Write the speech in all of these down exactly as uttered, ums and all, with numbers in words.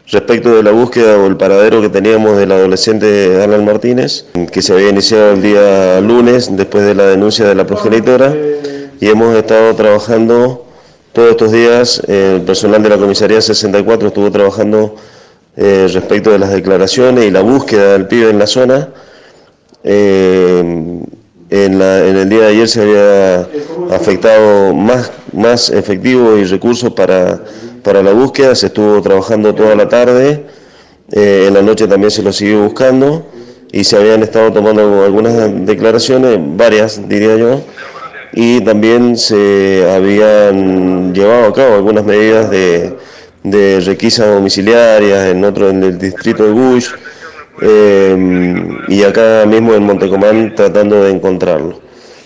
Respecto de la búsqueda o el paradero que teníamos del adolescente Alan Martínez, que se había iniciado el día lunes después de la denuncia de la progenitora, y hemos estado trabajando todos estos días, eh, el personal de la comisaría sesenta y cuatro estuvo trabajando eh, respecto de las declaraciones y la búsqueda del pibe en la zona. Eh, en, la, en el día de ayer se había afectado más, más efectivos y recursos para, para la búsqueda, se estuvo trabajando toda la tarde, eh, en la noche también se lo siguió buscando y se habían estado tomando algunas declaraciones, varias diría yo, y también se habían llevado a cabo algunas medidas de, de requisas domiciliarias en otro, en el distrito de Bush, eh, y acá mismo en Montecomán tratando de encontrarlo.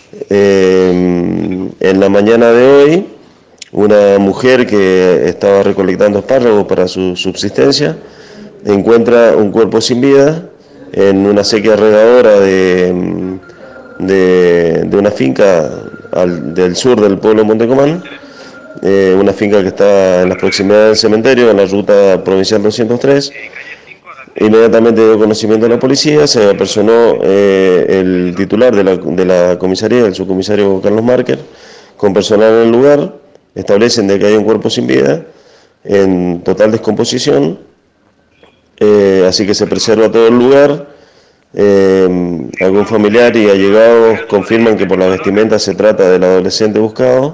Eh, en la mañana de hoy, una mujer que estaba recolectando espárragos para su subsistencia encuentra un cuerpo sin vida en una sequía regadora de, de, de una finca al, del sur del pueblo de Montecomán, eh, una finca que está en las proximidades del cementerio, en la ruta provincial doscientos tres. Inmediatamente dio conocimiento a la policía, se apersonó eh, el titular de la, de la comisaría, el subcomisario Carlos Márquez, con personal en el lugar, establecen de que hay un cuerpo sin vida, en total descomposición, eh, así que se preserva todo el lugar. Eh, algún familiar y allegados confirman que por la vestimenta se trata del adolescente buscado.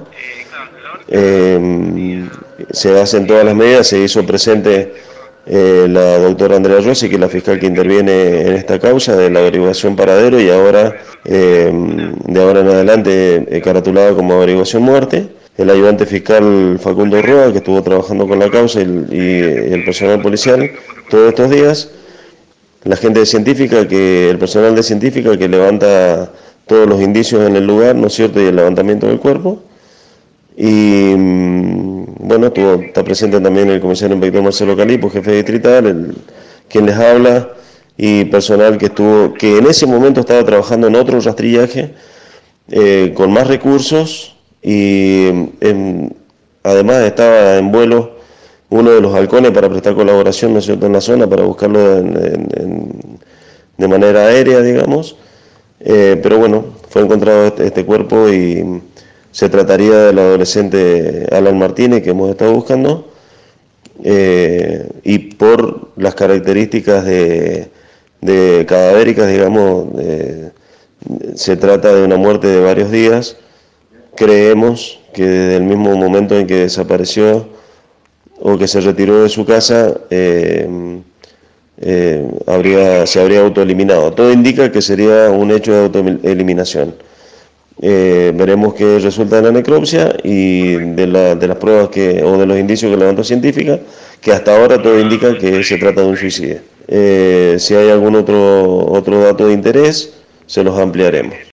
Eh, se hacen todas las medidas, se hizo presente eh, la doctora Andrea Rossi, que es la fiscal que interviene en esta causa de la averiguación paradero y ahora, eh, de ahora en adelante, eh, caratulada como averiguación muerte. El ayudante fiscal Facundo Roa, que estuvo trabajando con la causa, y el, y el personal policial todos estos días. La gente de científica, que el personal de científica que levanta todos los indicios en el lugar, ¿no es cierto?, y el levantamiento del cuerpo. Y bueno, estuvo, está presente también el comisario inspector Marcelo Calipo, jefe distrital, el, quien les habla, y personal que estuvo, que en ese momento estaba trabajando en otro rastrillaje, eh, con más recursos, y en, además estaba en vuelo uno de los halcones para prestar colaboración, ¿no es cierto?, en la zona, para buscarlo en, en, en, de manera aérea, digamos, eh, pero bueno, fue encontrado este, este cuerpo y se trataría del adolescente Alan Martínez, que hemos estado buscando, eh, y por las características de, de cadavéricas, digamos, de, se trata de una muerte de varios días. Creemos que desde el mismo momento en que desapareció o que se retiró de su casa, eh, eh, habría, se habría autoeliminado. Todo indica que sería un hecho de autoeliminación. Eh, veremos qué resulta de la necropsia y de, la, de las pruebas que, o de los indicios que levantó científica, que hasta ahora todo indica que se trata de un suicidio. Eh, si hay algún otro, otro dato de interés, se los ampliaremos.